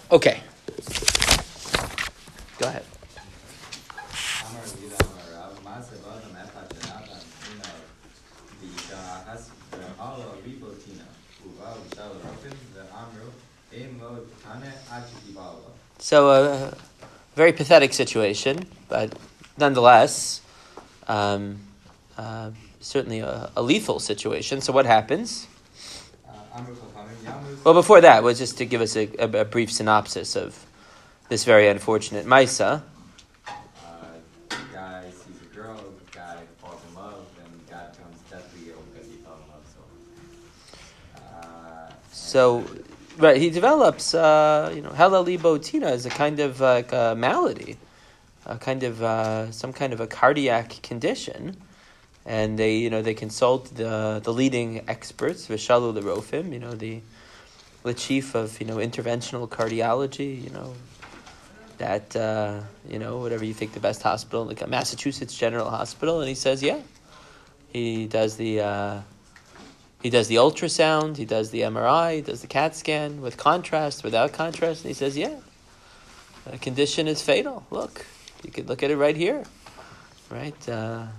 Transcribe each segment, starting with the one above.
Okay. Go ahead. So a very pathetic situation, but nonetheless, certainly a lethal situation. So what happens? Well, before that, was just to give us a brief synopsis of this very unfortunate Maisa. Guy sees a girl, guy falls in love, and guy becomes deathly ill because he fell in love. So, Right, he develops, Hela Libo Tina is a kind of like a malady, a kind of some kind of a cardiac condition, and they consult the leading experts, Vishalu the Rofim, the chief of interventional cardiology, that whatever you think the best hospital, like Massachusetts General Hospital, and he says, yeah, he does the ultrasound, he does the MRI, he does the CAT scan with contrast, without contrast, and he says, yeah, the condition is fatal. Look, you could look at it right here, right? The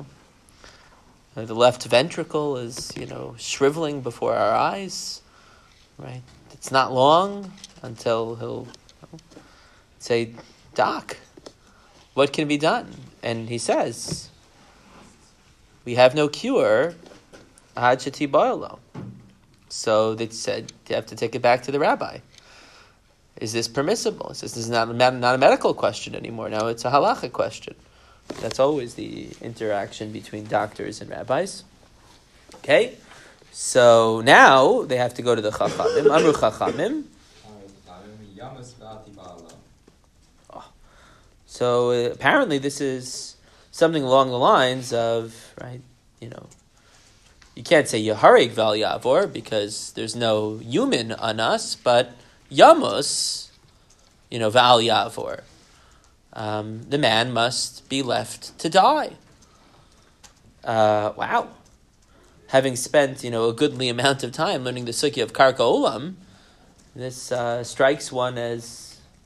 left ventricle is shriveling before our eyes, right? It's not long until he'll say, Doc, what can be done? And he says, we have no cure. So they said, you have to take it back to the rabbi. Is this permissible? He says, this is not a medical question anymore. Now it's a halachic question. That's always the interaction between doctors and rabbis. Okay? So now they have to go to the Chachamim. Amru Chachamim. So apparently this is something along the lines of, right, you can't say Yaharig Val Yavor because there's no human on us, but Yamus, Val Yavor. The man must be left to die. Wow. Having spent, a goodly amount of time learning the Sugya of Karka Olam, this strikes one as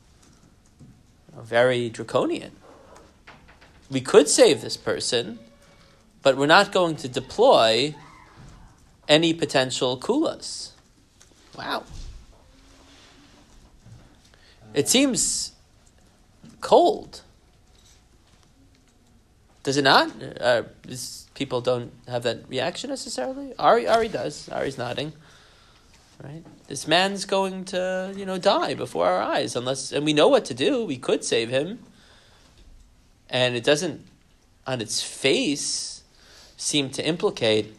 very draconian. We could save this person, but we're not going to deploy any potential kulas. Wow. It seems cold. Does it not? People don't have that reaction necessarily. Ari does. Ari's nodding. Right? This man's going to, die before our eyes, and we know what to do. We could save him. And it doesn't, on its face, seem to implicate,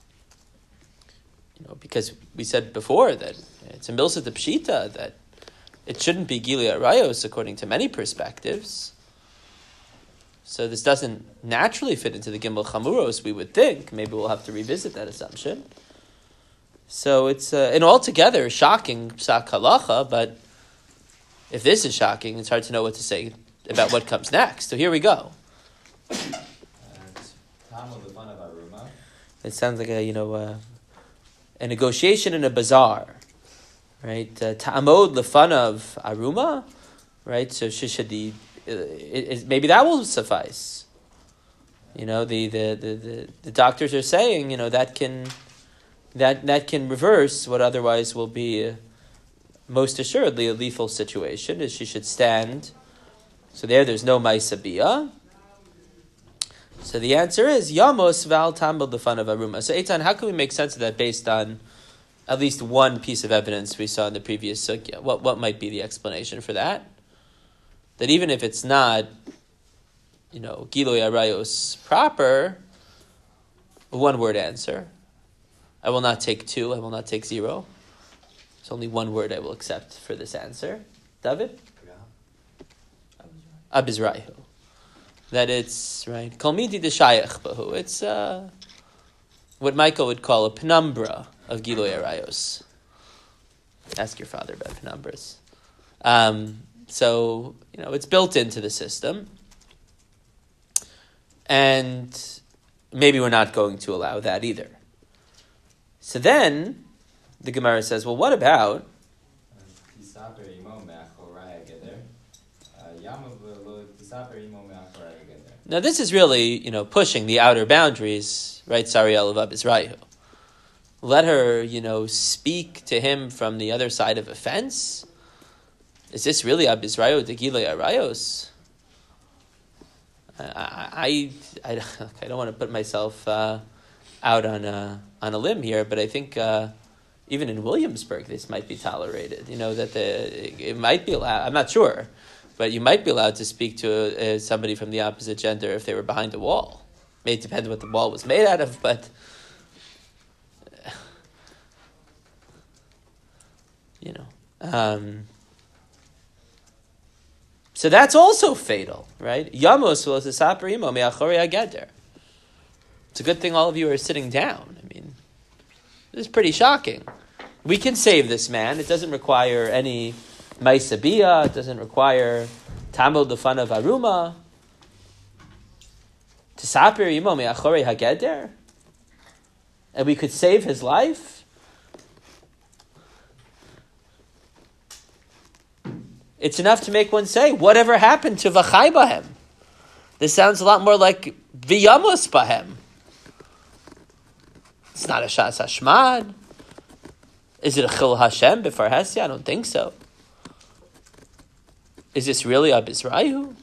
because we said before that it's a milsa de pshita, that it shouldn't be Gilui Arayos according to many perspectives. So this doesn't naturally fit into the Gimel Chamuros, we would think. Maybe we'll have to revisit that assumption. So it's an altogether shocking psak halacha, but if this is shocking, it's hard to know what to say about what comes next. So here we go. It sounds like a negotiation in a bazaar, right? Ta'amod lefanav aruma, right? So shishadi, maybe that will suffice. The doctors are saying, that can reverse what otherwise will be most assuredly a lethal situation. Is she should stand. So there's no ma'isabiyah. So the answer is Yamos Val Tambal Defan of Aruma. So Eitan, how can we make sense of that based on at least one piece of evidence we saw in the previous sugya? What might be the explanation for that? That even if it's not, Gilui Arayos proper, a one-word answer. I will not take 2, I will not take 0. It's only one word I will accept for this answer. David? Abizrahu. That it's, right, Kalmidi de Shayach Bahu. It's what Michael would call a penumbra of Gilui Arayos. Ask your father about penumbras. So, it's built into the system. And maybe we're not going to allow that either. So then, the Gemara says, well, what about... Pisab tisaper imo me'achorei ageder. Yamav lo tisaper imo me'achorei ageder. Now this is really, pushing the outer boundaries, right? Sariel of Abizrayu. Let her, speak to him from the other side of a fence. Is this really Abizrayu Degilei Arayos? I don't want to put myself out on a limb here, but I think even in Williamsburg this might be tolerated. That it might be allowed. I'm not sure, but you might be allowed to speak to somebody from the opposite gender if they were behind a wall. It may depend what the wall was made out of, but so that's also fatal, right? Yamos will tisaper imo me'achorei ageder. It's a good thing all of you are sitting down. I mean, this is pretty shocking. We can save this man. It doesn't require any maisabiyah. It doesn't require tamil defan of aruma. Tisaper imo me'achorei hageder, and we could save his life. It's enough to make one say, whatever happened to v'chai bahem? This sounds a lot more like v'yamos bahem. It's not a shas hashmad. Is it a chil Hashem b'far hesya? I don't think so. Is this really Abizrayu?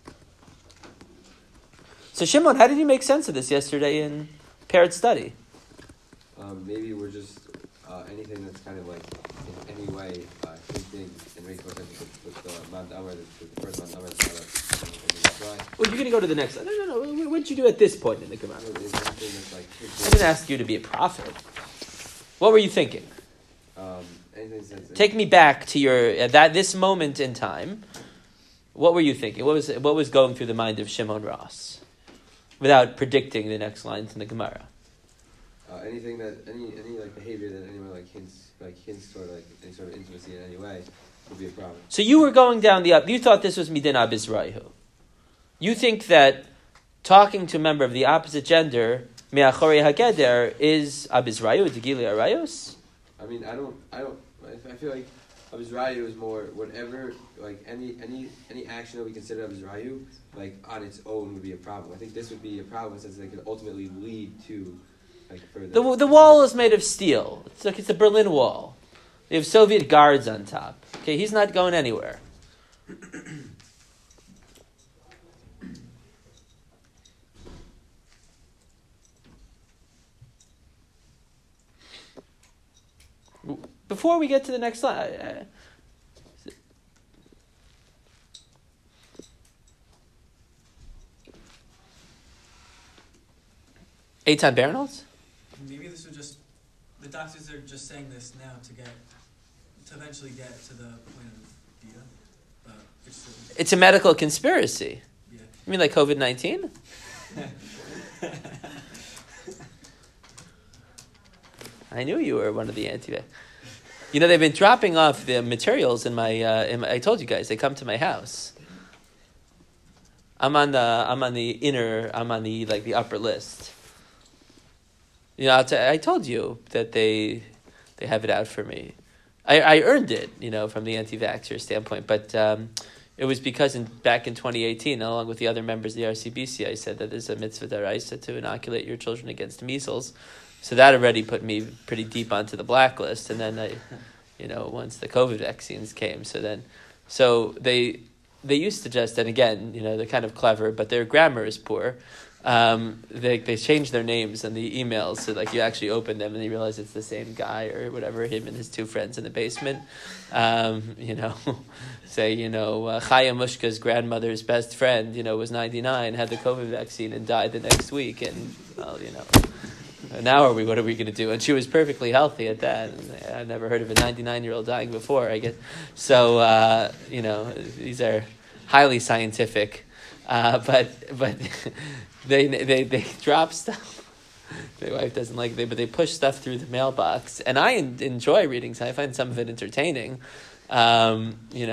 So Shimon, how did you make sense of this yesterday in paired study? Maybe we're just anything that's kind of like in any way hinting and makes more sense with the Mount Amar, the first Mount Amar. Well, you're going to go to the next. No. What did you do at this point in the Gemara? I didn't ask you to be a prophet. What were you thinking? Take me back to your this moment in time. What were you thinking? What was going through the mind of Shimon Ross, without predicting the next lines in the Gemara? Anything that any like behavior that anyone hints toward like any sort of intimacy in any way would be a problem. So you were going down you thought this was midin Abizrayu. You think that talking to a member of the opposite gender me'achorei hageder is Abizrayu Degilei Arayos? I mean, I feel like Abizrayu is more whatever, like any action that we consider Abizrayu, like on its own would be a problem. I think this would be a problem since it could ultimately lead to like further. The wall is made of steel. It's a Berlin Wall. They have Soviet guards on top. Okay, he's not going anywhere. Before we get to the next slide, Eitan Bernholz? Maybe this was just the doctors are just saying this now to eventually get to the point of dia. It's a medical conspiracy. Yeah. You mean like COVID-19? I knew you were one of the anti-vax. They've been dropping off the materials in my. I told you guys they come to my house. I'm on the upper list. I told you that they have it out for me. I earned it, from the anti-vaxxer standpoint, but it was because back in 2018, along with the other members of the RCBC, I said that there's a mitzvah daraisa to inoculate your children against measles. So that already put me pretty deep onto the blacklist. And then once the COVID vaccines came, so they used to just, and again, they're kind of clever, but their grammar is poor. They changed their names and the emails so you actually open them and you realize it's the same guy or whatever, him and his two friends in the basement. Say, Chaya Mushka's grandmother's best friend, was 99, had the COVID vaccine and died the next week. And, now what are we going to do? And she was perfectly healthy at that. And I've never heard of a 99-year-old dying before, I guess. So, these are highly scientific. But they drop stuff. My wife doesn't like it, but they push stuff through the mailbox. And I enjoy reading, so I find some of it entertaining. So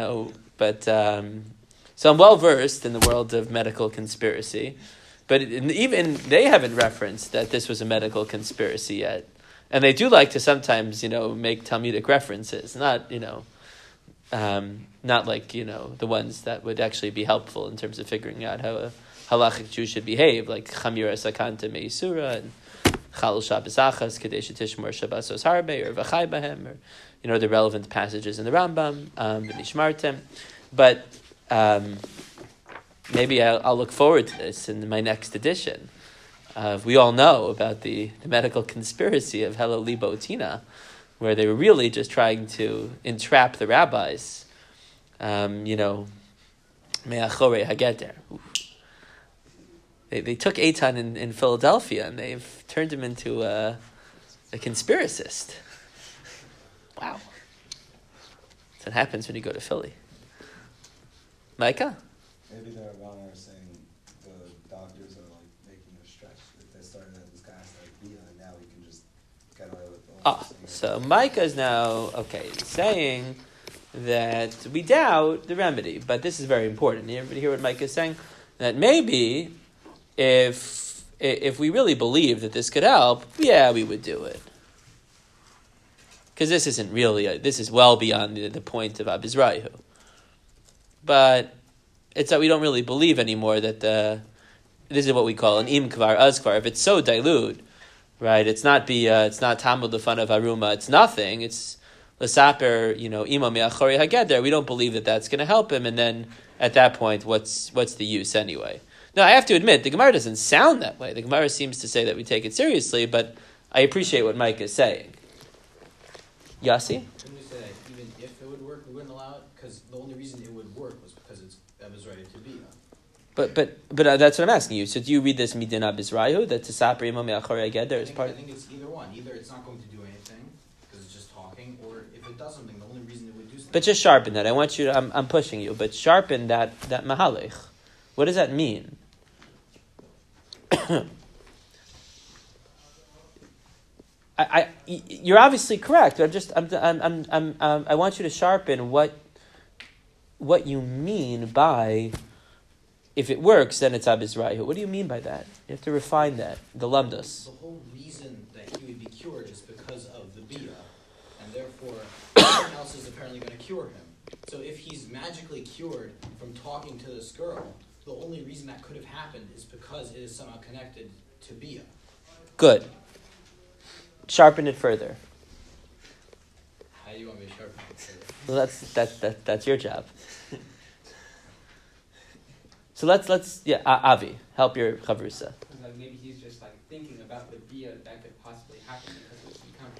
I'm well-versed in the world of medical conspiracy. But even they haven't referenced that this was a medical conspiracy yet. And they do like to sometimes, make Talmudic references. Not, not like, the ones that would actually be helpful in terms of figuring out how a halachic Jew should behave, like Chamira Sakanta Meisura and Chalul Shabbos Achas, Kadesh Tishmor Shabbosos Harbe, or V'chai Bahem, or the relevant passages in the Rambam, V'nishmartem. But maybe I'll look forward to this in my next edition. We all know about the medical conspiracy of Helo Libo Tina, where they were really just trying to entrap the rabbis. Me'achore Hageder. They took Eitan in Philadelphia and they've turned him into a conspiracist. Wow. That's what happens when you go to Philly. Micah? Maybe the Ravana are saying the doctors are like making a stretch. If they started at this guy like Bia, and now we can just get away with all this. So Micah is now, saying that we doubt the remedy, but this is very important. Everybody hear what Micah is saying? That maybe if we really believe that this could help, we would do it. Because this isn't really, this is well beyond the point of Abizrayu. But it's that we don't really believe anymore that this is what we call an im kvar azkvar. If it's so dilute, right? It's not Talmud lefan of Aruma. It's nothing. It's l'saper, ima me'achori hageder. We don't believe that that's going to help him. And then at that point, what's the use anyway? Now I have to admit the Gemara doesn't sound that way. The Gemara seems to say that we take it seriously, but I appreciate what Mike is saying. Yossi? Couldn't we say that even if it would work, we wouldn't allow it? Because the only reason it would work was because that was ready to be. But that's what I'm asking you. So do you read this midin abizrayu that Tisaper Imam Me'achorei Hageder is part? I think it's either one. Either it's not going to do anything because it's just talking, or if it does something, the only reason it would do something. But just sharpen that. I want you to. I'm pushing you, but sharpen that mahalech. What does that mean? You're obviously correct. I want you to sharpen what you mean by if it works, then it's abizrayu. What do you mean by that? You have to refine that. The lamdas. The whole reason that he would be cured is because of the bia, and therefore someone else is apparently going to cure him. So if he's magically cured from talking to this girl, the only reason that could have happened is because it is somehow connected to bia. Good. Sharpen it further. How do you want me to sharpen it further? Well, that's your job. So let's Avi, help your chavrusa. Like maybe he's just like thinking about the bia that could possibly happen because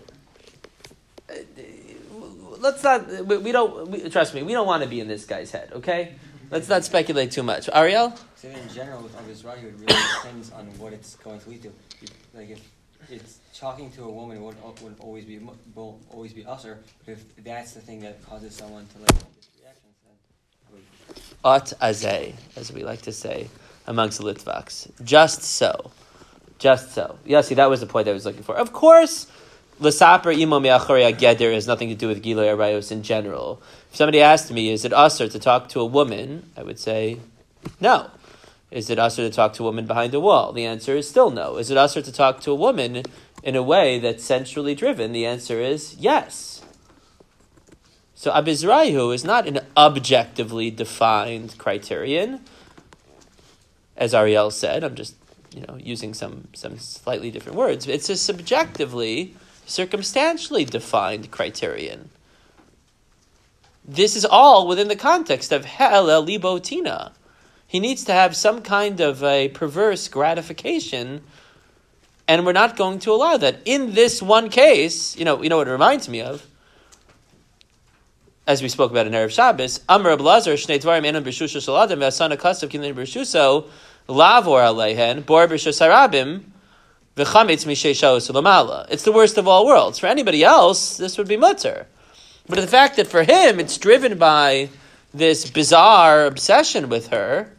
it's become. Let's not. We don't. Trust me. We don't want to be in this guy's head. Okay. Let's not speculate too much. Ariel. So in general, with Abizrayu, it really depends on what it's going to lead to. Like if it's talking to a woman, it would always be usher. But if that's the thing that causes someone to like this reaction, then At azay, as we like to say amongst the Litvaks. Just so. Yeah, see, that was the point I was looking for. Of course, l'saper imo me'achorei hageder has nothing to do with Gilui Arayos in general. If somebody asked me, is it usher to talk to a woman? I would say, no. Is it usher to talk to a woman behind a wall? The answer is still no. Is it usher to talk to a woman in a way that's sensually driven? The answer is yes. So abizrayu is not an objectively defined criterion, as Ariel said. I'm just, using some slightly different words. It's a subjectively, circumstantially defined criterion. This is all within the context of hel el libo tina. He needs to have some kind of a perverse gratification, and we're not going to allow that. In this one case, you know what it reminds me of? As we spoke about in Erev Shabbos, Amar Abelazar, Shnei Dvarim Enam B'Shusha Shaladam, V'Asana Kasav Kilin B'Shuso, Lavor Aleihen, Bor B'Shus Harabim, V'Chametz Mishei Shaos Ulamala. It's the worst of all worlds. For anybody else, this would be mutter. But the fact that for him, it's driven by this bizarre obsession with her,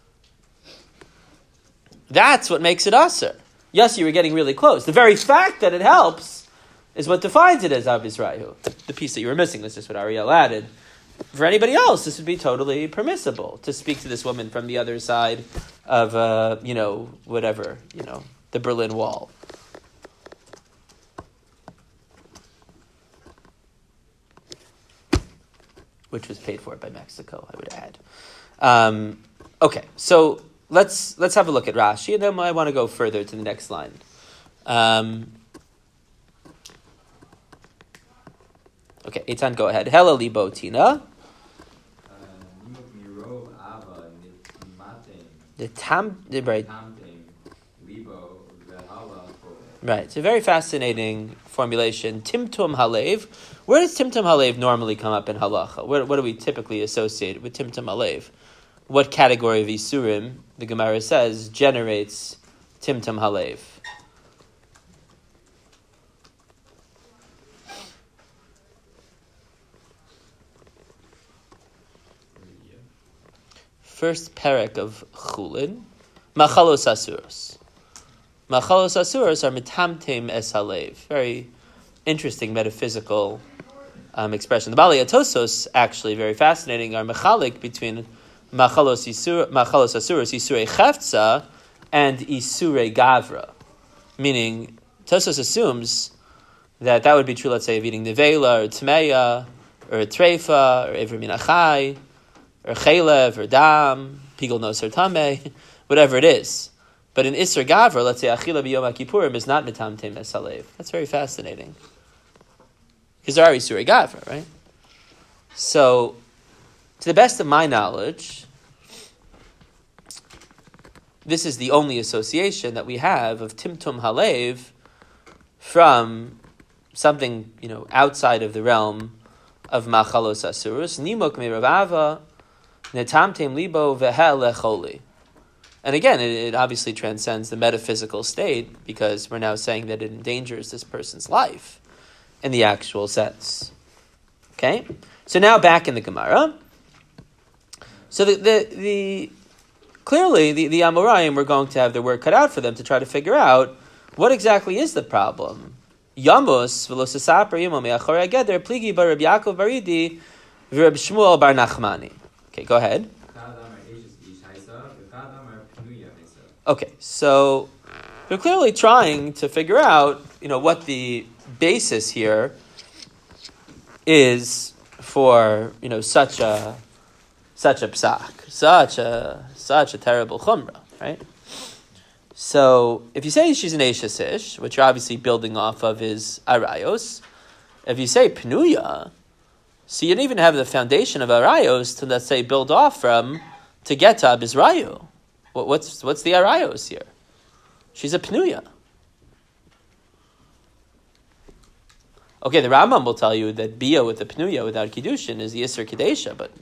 that's what makes it aser. Yes, you were getting really close. The very fact that it helps is what defines it as abizrayu. The piece that you were missing, this is what Ariel added. For anybody else, this would be totally permissible to speak to this woman from the other side of, the Berlin Wall. which was paid for by Mexico, I would add. Okay, so let's have a look at Rashi, and then I want to go further to the next line. Okay, Eitan, go ahead. Hela libo tina. Right, it's a very fascinating formulation. Timtum halev. Where does timtum halev normally come up in halacha? What do we typically associate with timtum halev? What category of isurim, the Gemara says, generates timtum halev? First parak of Chulin, Machalos Asuros. Machalos Asuros are mitamtem es halev. Very interesting metaphysical expression. The Bali Atosos, actually very fascinating, are mechalik between Machalos Asuros, Isurei Chefza, and Isurei Gavra. Meaning, Tosos assumes that would be true, let's say, of eating nevela, or tmeya, or a treifa, or ever minachai, or chelev, or dam, pigol noser tameh, whatever it is. But in Isser Gavra, let's say Achila b'Yom HaKippurim is not mitamtem es halev. That's very fascinating. Because there are Isser Gavra, right? So, to the best of my knowledge, this is the only association that we have of Timtum Halev from something, outside of the realm of Machalos Asurus. Nimok me Rav Ava, Netamtem libo vehel lecholi. And again, it obviously transcends the metaphysical state, because we're now saying that it endangers this person's life in the actual sense. Okay? So now back in the Gemara. So the clearly the Amoraim were going to have their work cut out for them to try to figure out what exactly is the problem. Yamos v'losasaper yimo me'achorei ageder pligi bar Reb Yaakov Baridi v'Reb Shmuel bar Nachmani. Okay, go ahead. Okay, so they're clearly trying to figure out, what the basis here is for, such a psak, such a terrible chumrah, right? So if you say she's an Eishes Ish, which you're obviously building off of is Arayos, if you say Pnuya, so you don't even have the foundation of Arayos to, let's say, build off from to get to Abizrayu. What's the Arayos here? She's a Pnuya. Okay, the Rambam will tell you that Bia with the Pnuya without Kiddushin is the Isser Kadesha, but,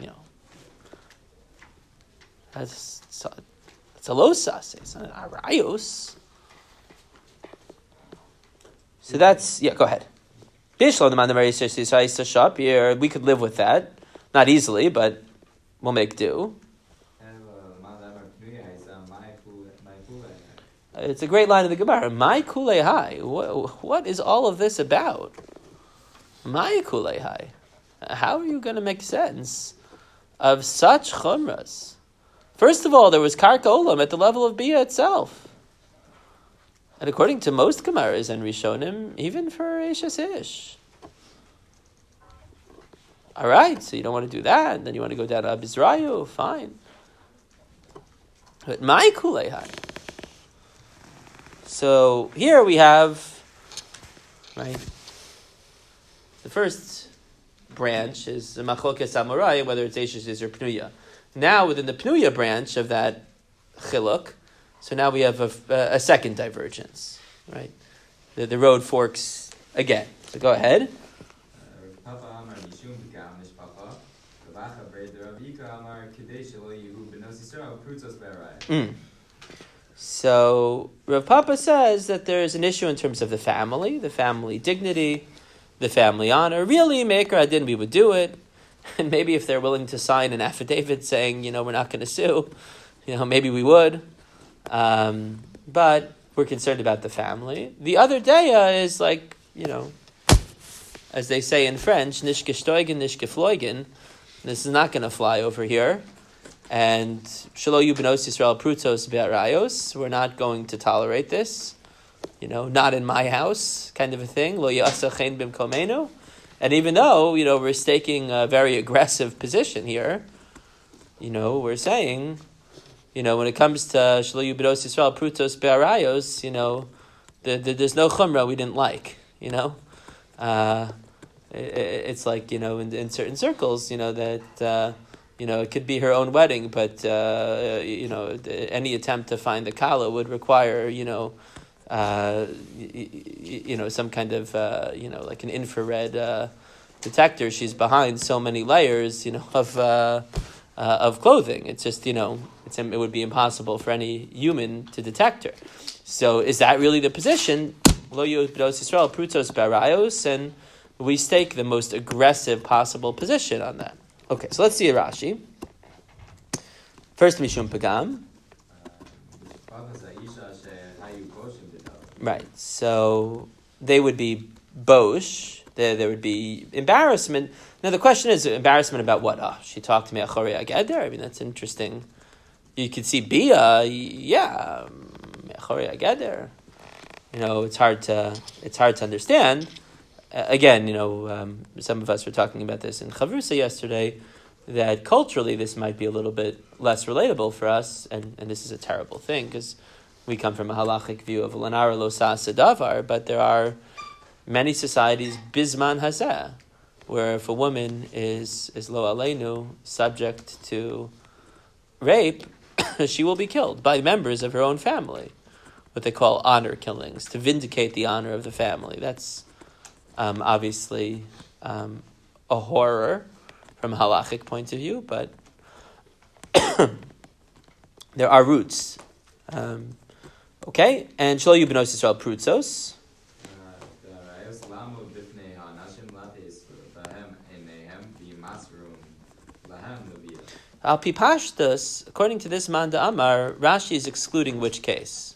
it's a losas. It's not an Arayos. So that's, go ahead. We could live with that. Not easily, but we'll make do. It's a great line of the Gemara. My kulei. What is all of this about? My kulei. How are you going to make sense of such chumras? First of all, there was karka olam at the level of Bia itself. And according to most Gemaras and Rishonim, even for Eishes Ish. All right, so you don't want to do that, and then you want to go down to Abizrayu, fine. But my kulei. So here we have, right, the first branch is the Machlokes Amorai, whether it's Eishes Ish or Pnuya. Now within the Pnuya branch of that chiluk, so now we have a second divergence, right? The road forks again. So go ahead. So Rav Papa says that there is an issue in terms of the family dignity, the family honor. Really, Me'ikar Adin, we would do it. And maybe if they're willing to sign an affidavit saying, we're not going to sue, maybe we would. But we're concerned about the family. The other daya is like, as they say in French, nicht gestoigen, nicht gefloigen. This is not going to fly over here. And shelo yu benos Yisrael prutos be'arayos. We're not going to tolerate this. Not in my house, kind of a thing. Lo ya'asa chen b'mkomenu. And even though, we're staking a very aggressive position here, we're saying, when it comes to Shelo Yubedos Yisrael Prutos Be'arayos, there's no chumrah we didn't like, It's like, in certain circles, that, it could be her own wedding, but, any attempt to find the kala would require, some kind of, like an infrared detector. She's behind so many layers, of clothing. It's just, it would be impossible for any human to detect her. So is that really the position? Lo Yubedos Yisrael Prutos Be'arayos, and we stake the most aggressive possible position on that. Okay, so let's see a Rashi. First, Mishum Pagam. Right, so they would be bosh. There would be embarrassment. Now the question is, embarrassment about what? She talked to me achorei hageder. I mean, that's interesting. You could see bia, yeah, achorei hageder. It's hard to understand. Again, some of us were talking about this in Chavrusa yesterday, that culturally this might be a little bit less relatable for us, and this is a terrible thing, because we come from a halachic view of lanara lo sa'asa davar, but there are many societies, bisman hazeh, where if a woman is lo aleinu, subject to rape, she will be killed by members of her own family, what they call honor killings, to vindicate the honor of the family. That's obviously a horror from a halachic point of view, but there are roots. Okay, and Shelo Yubedos Yisrael Prutzos. Al pi pashtus, according to this Manda Amar, Rashi is excluding which case?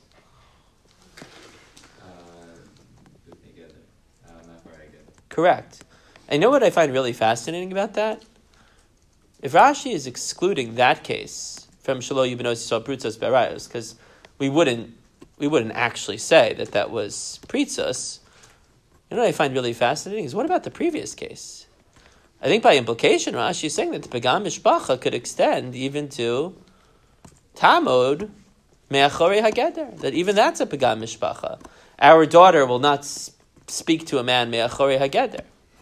Correct. And you know what I find really fascinating about that? If Rashi is excluding that case from Shelo Yubedos Yisrael Prutzos Be'arayos, because we wouldn't actually say that was Prutzos. You know what I find really fascinating is, what about the previous case? I think by implication, Rashi is saying that the Pagam Mishpacha could extend even to Tamod Me'achorei Hageder, that even that's a Pagam Mishpacha. Our daughter will not speak to a man Me'achorei Hageder.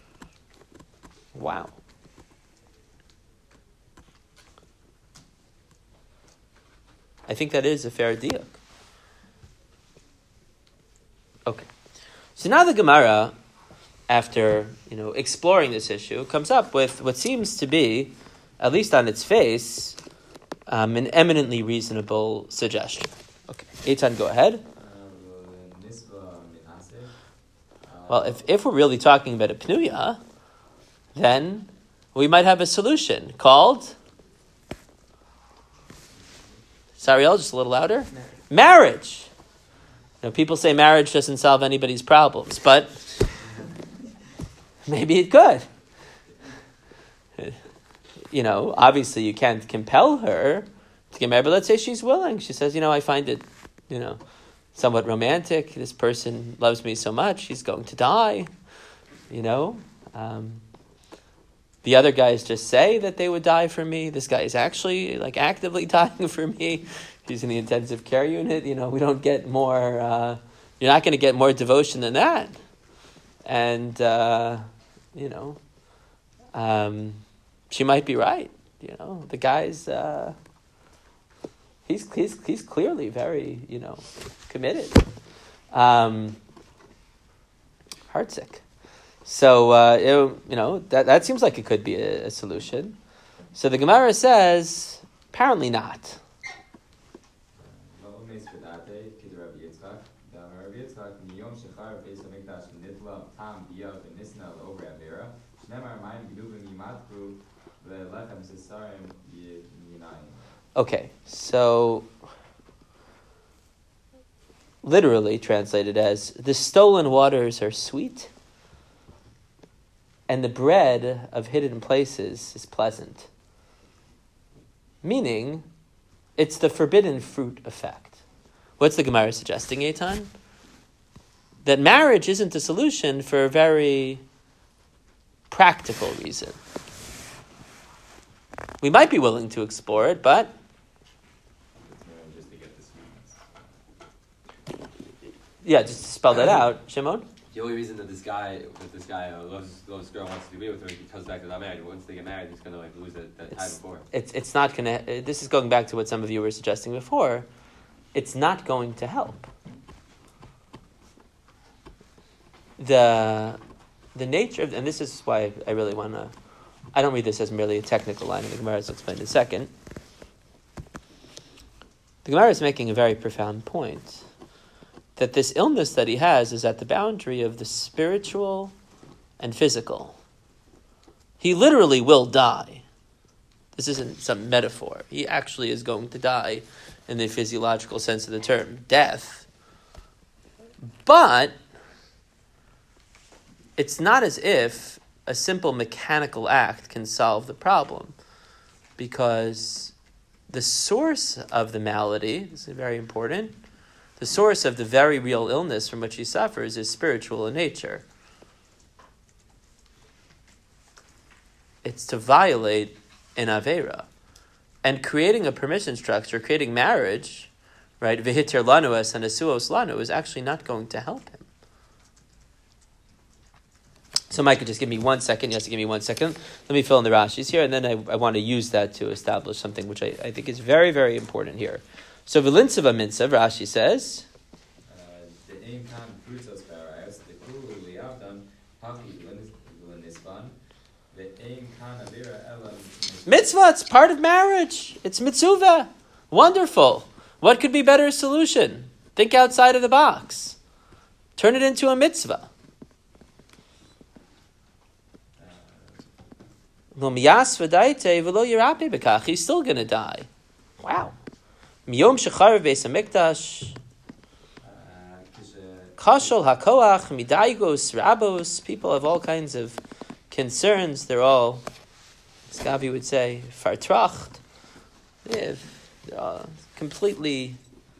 Wow. I think that is a fair diuk. Okay. So now the Gemara, after exploring this issue, comes up with what seems to be, at least on its face, an eminently reasonable suggestion. Okay, Eitan, go ahead. Well, if we're really talking about a pnuya, then we might have a solution called, Sariel, just a little louder. Marriage. People say marriage doesn't solve anybody's problems, but maybe it could. Obviously you can't compel her to get married, but let's say she's willing. She says, I find it, somewhat romantic. This person loves me so much, he's going to die. The other guys just say that they would die for me. This guy is actually actively dying for me. He's in the intensive care unit. We don't get more. You're not going to get more devotion than that. And she might be right. The guy's he's clearly very committed. Heartsick. So that seems like it could be a solution. So the Gemara says apparently not. Okay, so literally translated as, the stolen waters are sweet, and the bread of hidden places is pleasant. Meaning, it's the forbidden fruit effect. What's the Gemara suggesting, Eitan? That marriage isn't a solution for very practical reason. We might be willing to explore it, but Just to get the sweetness. yeah, just to spell that out, Shimon. The only reason that this guy loves this girl, wants to be with her, he comes back to not married. Once they get married, he's gonna lose that time before. It's not gonna. This is going back to what some of you were suggesting before. It's not going to help. The nature of, and this is why I really want to. I don't read this as merely a technical line, and the Gemara is explained in a second. The Gemara is making a very profound point. That this illness that he has is at the boundary of the spiritual and physical. He literally will die. This isn't some metaphor. He actually is going to die in the physiological sense of the term, death. But it's not as if a simple mechanical act can solve the problem, because the source of the malady, this is very important, the source of the very real illness from which he suffers is spiritual in nature. It's to violate an Aveira. And creating a permission structure, creating marriage, right, V'hitir lanu es hanasuos lanu, is actually not going to help him. So Micah, just give me 1 second. Yes, give me 1 second. Let me fill in the Rashis here, and then I want to use that to establish something which I think is very, very important here. So V'linsava minsav, Rashi says, The aim kan frutos barayos, the kulu liavdam, haki l'nisban, the aim kan avira elam. mitzvah, it's part of marriage. It's mitzvah. Wonderful. What could be better solution? Think outside of the box. Turn it into a mitzvah. He's still going to die. Wow. Miyom shecharav beis hamikdash, kashol hakoach midaigos rabos. People have all kinds of concerns. They're all, as Gavi would say, fartracht. They're all completely,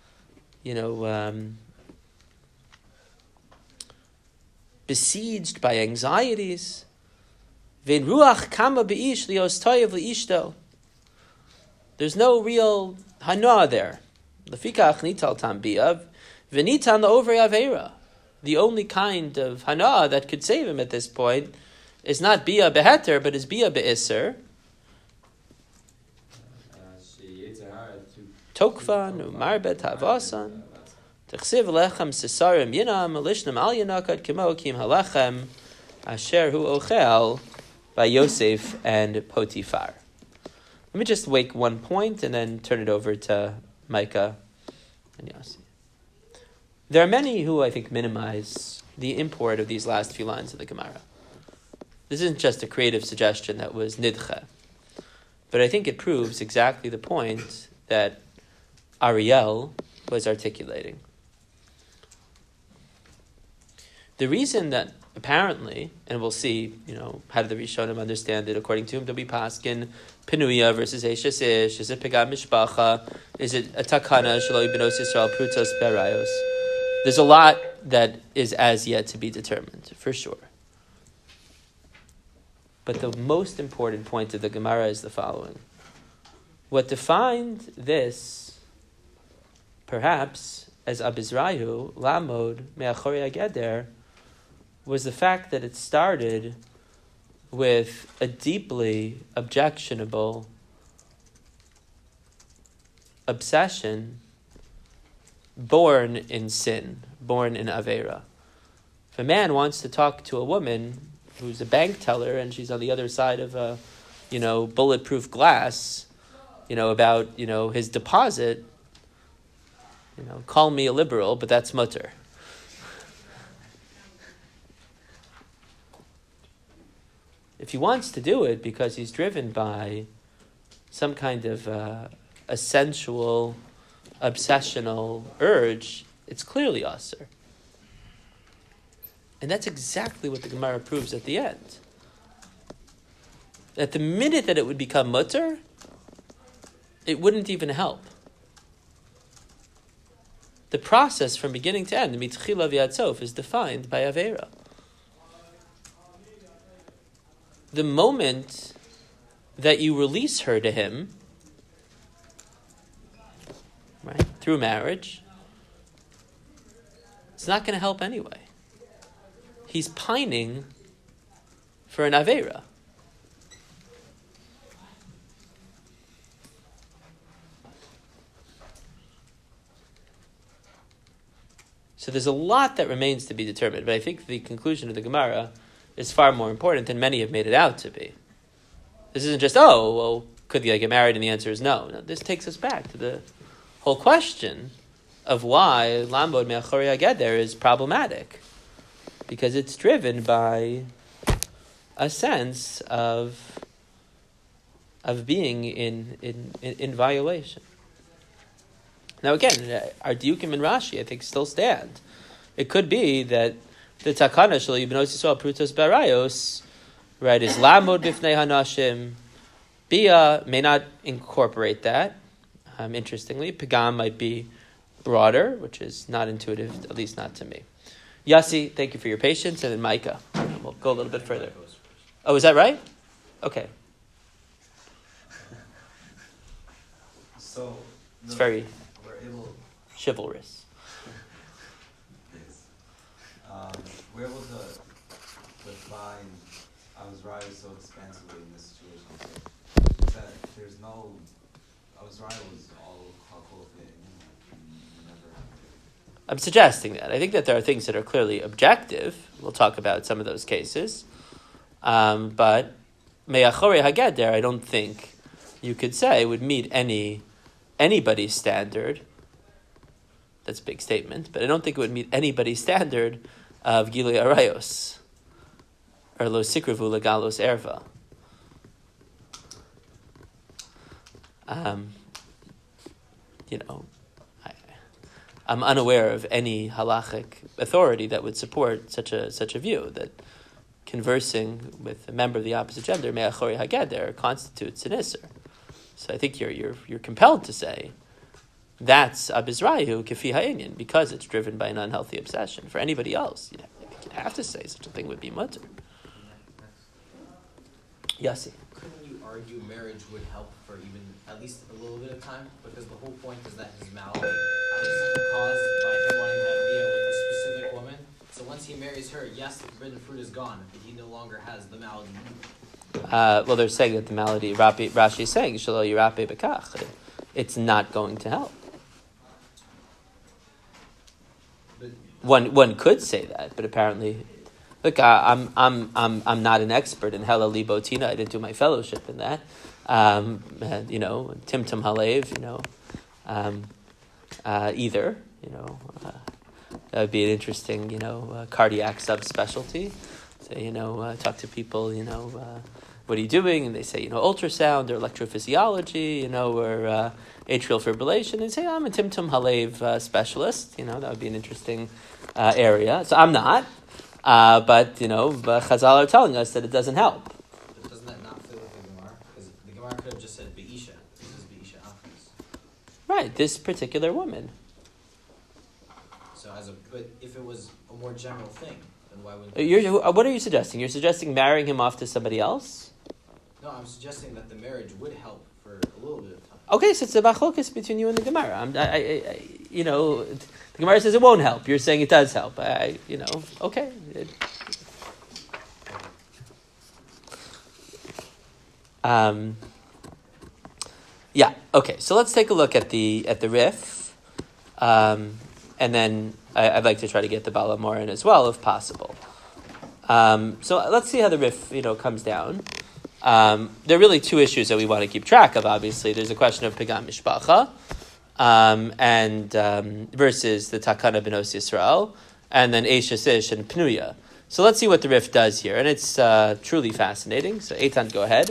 besieged by anxieties. Vein ruach kama beish lios toyev liishto. There's no real hana there. Lefikach nital tam biyav, v'nitan la'ovrei aveira. The only kind of hana that could save him at this point is not bia beheter, but is bia be'isser. Tokvan u'marbet havasan. T'chsiv lechem sisarim yinam lishnam al yanakad kimo kim halechem asher hu ochel by Yosef and Potiphar. Let me just make 1 point and then turn it over to Micah and Yossi. There are many who I think minimize the import of these last few lines of the Gemara. This isn't just a creative suggestion that was nidcha, but I think it proves exactly the point that Ariel was articulating. The reason that apparently, and we'll see, how do the Rishonim understand it according to him, to be paskin, Pinuya versus Eishes Ish, is it Pegam Mishpacha, is it a Takana, Shaloi Benos Yisrael, Prutos Berayos? There's a lot that is as yet to be determined, for sure. But the most important point of the Gemara is the following. What defined this, perhaps, as Abizrayu, Lamod, Me'achori Ageder, was the fact that it started with a deeply objectionable obsession born in sin, born in Aveira. If a man wants to talk to a woman who's a bank teller and she's on the other side of a, bulletproof glass, about, his deposit, call me a liberal, but that's mutter. If he wants to do it because he's driven by some kind of a sensual, obsessional urge, it's clearly asur. And that's exactly what the Gemara proves at the end. At the minute that it would become mutter, it wouldn't even help. The process from beginning to end, the mitchila v'yad sof, is defined by Aveira. the moment that you release her to him, right, through marriage, it's not going to help anyway. He's pining for an Aveira. So there's a lot that remains to be determined, but I think the conclusion of the Gemara is far more important than many have made it out to be. This isn't just, could you get married? And the answer is no. No, this takes us back to the whole question of why Lambod Me'achori HaGeder is problematic. Because it's driven by a sense of being in violation. Now again, our Diukim and Rashi, I think, still stand. It could be that the Takana Shal Yibnos Yisrael Prutos Barayos, right, is Lamod Bifnei Hanashim. Bia may not incorporate that. Interestingly, Pagam might be broader, which is not intuitive, at least not to me. Yassi, thank you for your patience, and then Micah. We'll go a little bit further. Oh, is that right? Okay. So It's very we're able chivalrous. we're able to find Azariah so expansively in this situation. So that there's no Azariah was all Hakol never. I'm suggesting that. I think that there are things that are clearly objective. We'll talk about some of those cases. But Me'achorei HaGeder, I don't think you could say would meet anybody's standard. That's a big statement, but I don't think it would meet anybody's standard of Gilui Arayos or Lo Sikrivu Legalos Erva. I'm unaware of any halachic authority that would support such a view, that conversing with a member of the opposite gender, Me'achori HaGeder, constitutes an Isser. So I think you're compelled to say that's Abizrayu Kefi Ha'inyan, because it's driven by an unhealthy obsession. For anybody else, I think you'd have to say such a thing would be mutter. Yassi. Couldn't you argue marriage would help for even at least a little bit of time? Because the whole point is that his malady is caused by him wanting to have Bia with a specific woman. So once he marries her, yes, the forbidden fruit is gone, but he no longer has the malady. Well, they're saying that the malady, Rashi is saying, Shalo Yirape Bekach, it's not going to help. But One could say that, but apparently, look, I'm not an expert in Hela Libotina. I didn't do my fellowship in that. Timtum Halev, either. That would be an interesting, cardiac subspecialty. So, talk to people, what are you doing? And they say, ultrasound or electrophysiology, or atrial fibrillation. And say, I'm a Timtum Halev specialist. That would be an interesting area. So I'm not. But Chazal are telling us that it doesn't help. But doesn't that not fit with the Gemara? Because the Gemara could have just said Be'isha. This is Be'isha Afis. Right, this particular woman. So but if it was a more general thing, then why wouldn't? What are you suggesting? You're suggesting marrying him off to somebody else? No, I'm suggesting that the marriage would help for a little bit of time. Okay, so it's a machlokes between you and the Gemara. The Gemara says it won't help. You're saying it does help. Okay. Yeah. Okay. So let's take a look at the Rif, and then I'd like to try to get the Bala Mor in as well, if possible. So let's see how the Rif, comes down. There are really two issues that we want to keep track of. Obviously, there's a question of Pegam Mishpacha, and versus the Takana Benos Yisrael, and then Eishes Ish and Pnuya. So let's see what the Rif does here, and it's truly fascinating. So Eitan, go ahead.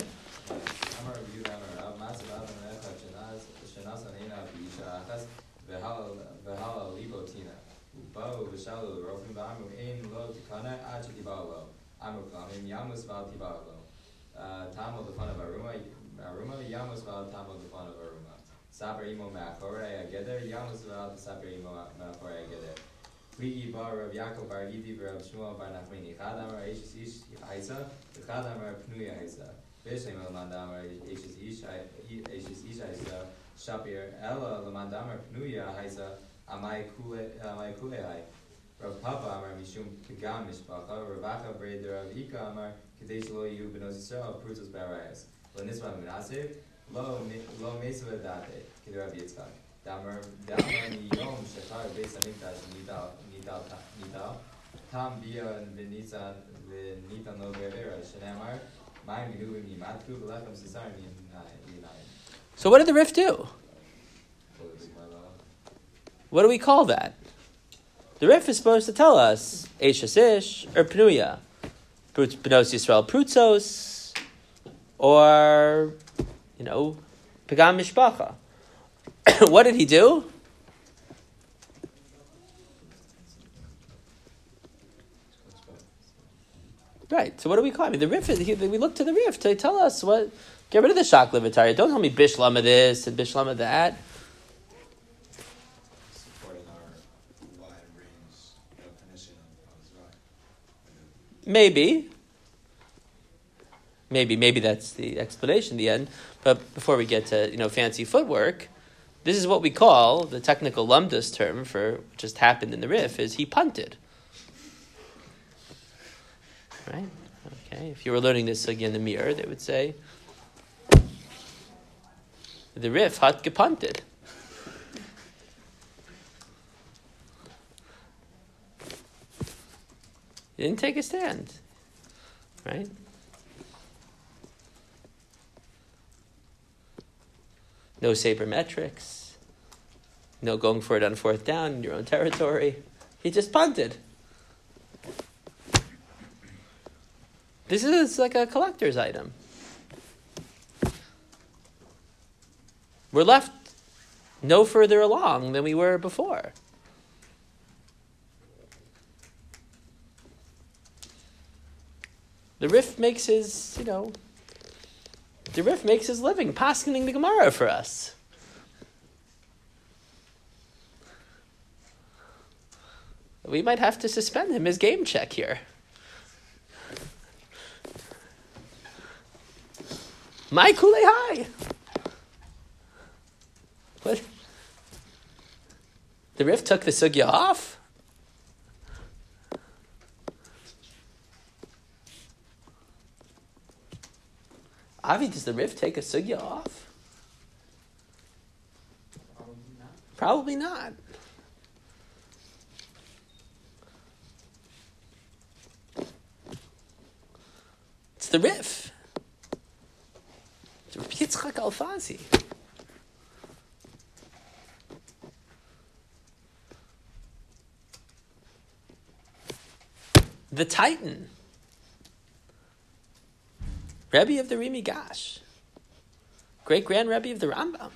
Ligi bar Rav Yaakov bar Yidi bar Rav Shmuel bar Nachmani. Chad amar Eishes Ish Haisa. Chad amar Pnuya Haisa. V'shem Lamanda amar Eishes Ish Haisa. Shapir Ella Lamanda amar Pnuya Haisa. Amai Kule Hai. Rav Papa amar Mishum Pigam Mishpacha. Ravacha Breder Rav Ika amar Kadesh Lo Yu Benos Yisrael Prutos Barayas. Lo Nisba Menaseh. Lo Mesa Date. Kid Rav Yitzchak. Damar Niyom Shachar Beis Hamikdash Nidal Tam Bia V'Nitan Lo Gevera Shenamar Mayim Yehu Nimatku V'Lechem Sisar Yinayim. So what did the Rif do? What do we call that? The Rif is supposed to tell us Eishes Ish or Pnuya, Benos Yisrael Prutzos, or Pagam Mishpacha. What did he do? Right. So what do we call him? The Rif. We look to the Rif to tell us what. Get rid of the Shak Levatari. Don't tell me Bishlama this and Bishlama that. Supporting our wide range definition of Zrai. Maybe that's the explanation in the end. But before we get to fancy footwork, this is what we call the technical lumdus term for what just happened in the Rif is he punted. Right? Okay. If you were learning this again in the mirror, they would say the Rif hat gepunted. He didn't take a stand. Right? No sabermetrics. No going for it on fourth down in your own territory. He just punted. This is like a collector's item. We're left no further along than we were before. The Rif makes his, the Rif makes his living paskening the Gemara for us. We might have to suspend him as game check here. My Kulei Hai. What? The Rif took the sugya off? Avi, does the Rif take a sugya off? Probably not. It's the Rif. It's Yitzchak Alfazi. The Titan. Rebbe of the Rimi Gash. Great Grand Rebbe of the Rambam.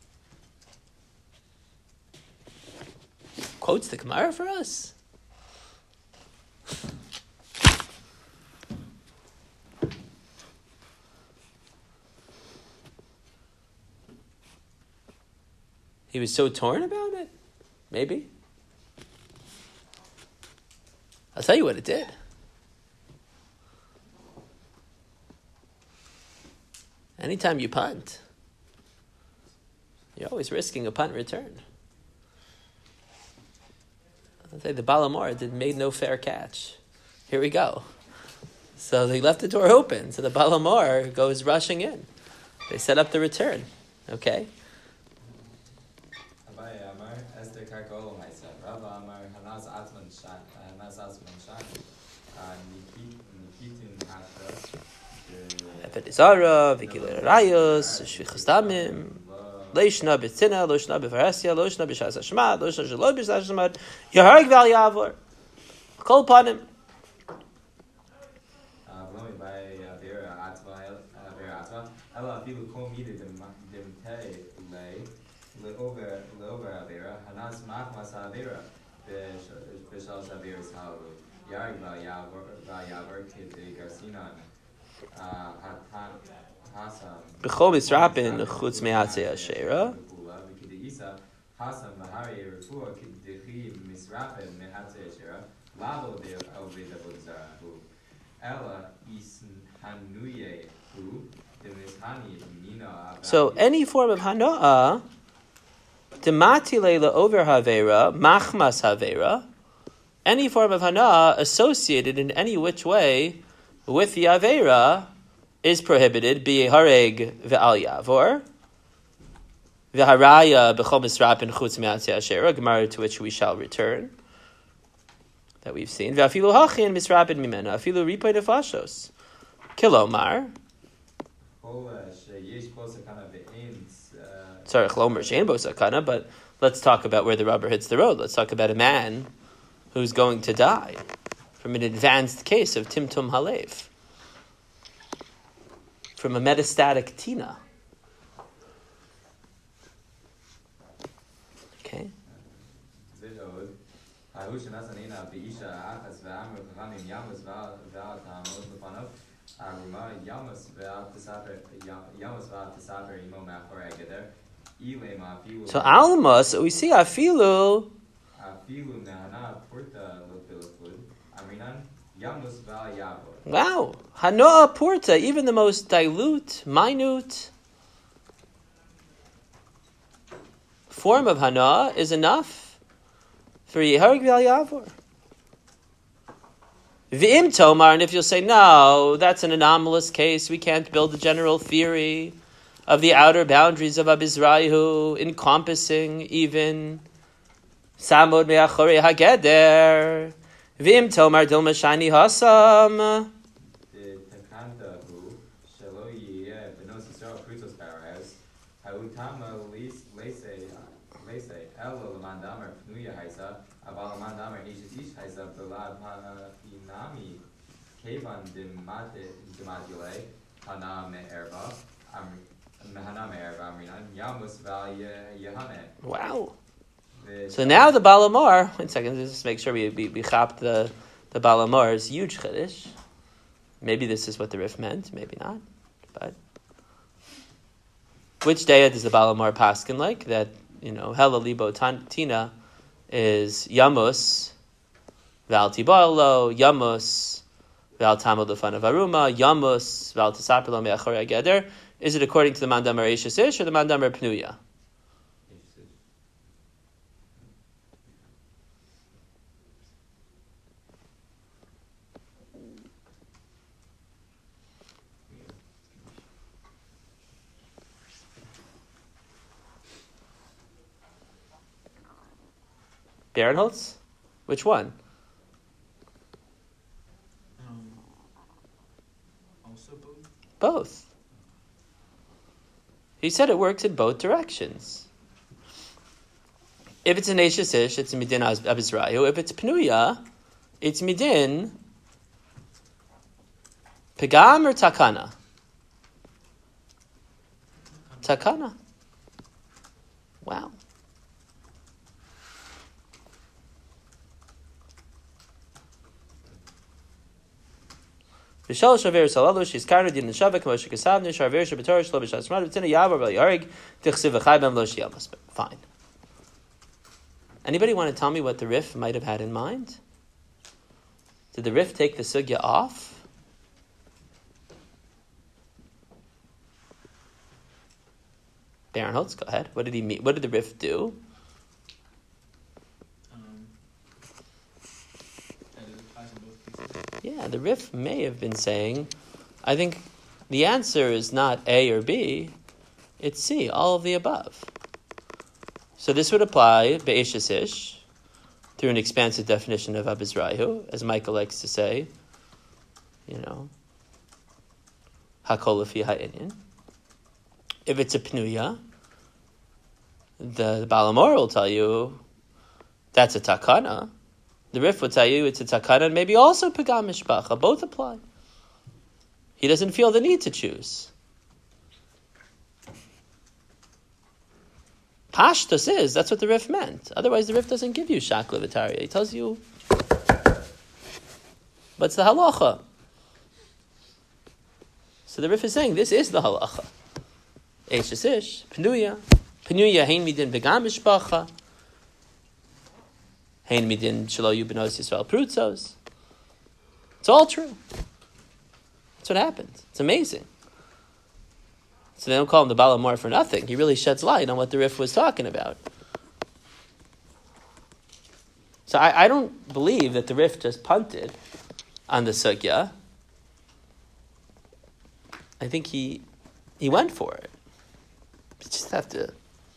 Quotes the Gemara for us. He was so torn about it? Maybe. I'll tell you what it did. Anytime you punt, you're always risking a punt return. I'll say the Balamor made no fair catch. Here we go. So they left the door open. So the Balamor goes rushing in. They set up the return. Okay. Zara, Vigil Rayos, Shvichas Damim, Leishna B'Tina, Leishna B'Farasya, Leishna B'Shas Hashmad, Leishna Shelo B'Shas Hashmad, Yaharg Val Yavor, Kol Panim. B'chol Misrapin Chutz Me'atzei Asherah. misrapid mehatze shira lavo de ovida bodazara hu ella is hanuye hu de mishani mina. So any form of hana'ah, demati leila over havera, machmas havera, any form of hana'ah associated in any which way with the avera is prohibited. Be hareg ve'al yavor. V'haraya b'chol misrapin chutz me'atzei asherah, Gemara to which we shall return, that we've seen. V'afilu hachin misrapin mimena, afilu ripoy nefashos. Kilomar. Sorry, chlomer shein bo sakana, but let's talk about where the rubber hits the road. Let's talk about a man who's going to die from an advanced case of timtum halev, from a metastatic tina. Okay. So almas, we see afilu. Wow, hanoa purta, even the most dilute, minute form of hanoa is enough for yihareg v'al yavor. V'im tomar, and if you'll say, no, that's an anomalous case, we can't build a general theory of the outer boundaries of Abizrayu, encompassing even Samod me'achorei hageder. V'im tomar dilma shani hasam. Wow. So now the Balamar, 1 second, just make sure we chop the Balamar's huge chiddush. Maybe this is what the Rif meant, maybe not. But which day does the Balamar paskin like? That, Hela Libo Tina is Yamus, Val Tibalo, Yamus, Val Tamil Lefanav Aruma, Yamus, Val Tesapilo Me'achorei Geder. Is it according to the Mandamar Eishes Ish or the Mandamar Pnuya? Barenholtz? Which one? Also both? Both. He said it works in both directions. If it's an Eishes Ish, it's Midin Abizrayu. If it's Pnuya, it's Midin Pegam or Takana? Takana. Wow. Fine. Anybody want to tell me what the Rif might have had in mind? Did the Rif take the sugya off? Barenholtz, go ahead. What did he mean? What did the Rif do? Yeah, the Rif may have been saying, I think the answer is not A or B, it's C, all of the above. So this would apply be'eshes ish, through an expansive definition of Abizrayu, as Michael likes to say, hakol lefi ha'inyan. If it's a pnuya, the Balamor will tell you that's a takana. The Rif will tell you it's a takana and maybe also pegam mishpacha. Both apply. He doesn't feel the need to choose. Pashtus is, that's what the Rif meant. Otherwise the Rif doesn't give you shakla v'tarya. He tells you what's the halacha. So the Rif is saying this is the halacha. Eishes ish, pnuya. Pnuya hein midin pegam mishpacha. Hein midin shelo yu benos Yisrael prutzos. It's all true. That's what happens. It's amazing. So they don't call him the Balamor for nothing. He really sheds light on what the Rif was talking about. So I don't believe that the Rif just punted on the sugya. I think he went for it. You just have to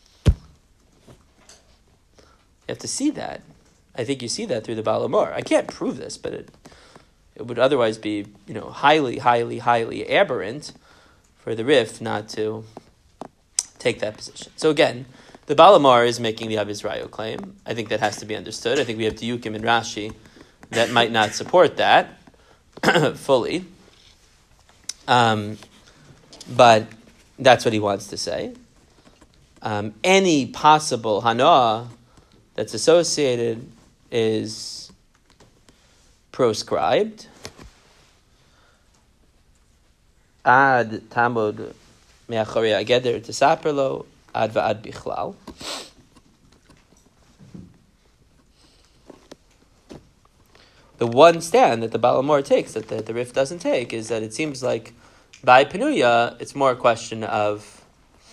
see that. I think you see that through the Balamor. I can't prove this, but it would otherwise be, highly, highly, highly aberrant for the Rif not to take that position. So again, the Balamar is making the Avizrayo claim. I think that has to be understood. I think we have Diyukim and Rashi that might not support that fully. But that's what he wants to say. Any possible hanoah that's associated is proscribed. Ad tamod me'achorei ageder tesaper lo ad va'ad bichlal. The one stand that the Balamor takes, that the Rif doesn't take, is that it seems like by Penuya, it's more a question of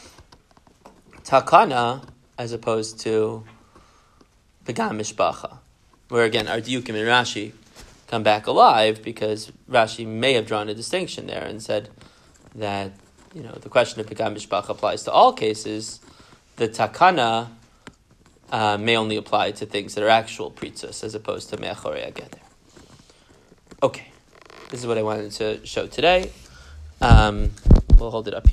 takana as opposed to pegam mishpacha. Where again, our Diyukim and Rashi come back alive because Rashi may have drawn a distinction there and said that the question of pegam mishpacha applies to all cases. The takana may only apply to things that are actual pritzos as opposed to me'achorei ageder. Okay, this is what I wanted to show today. We'll hold it up here.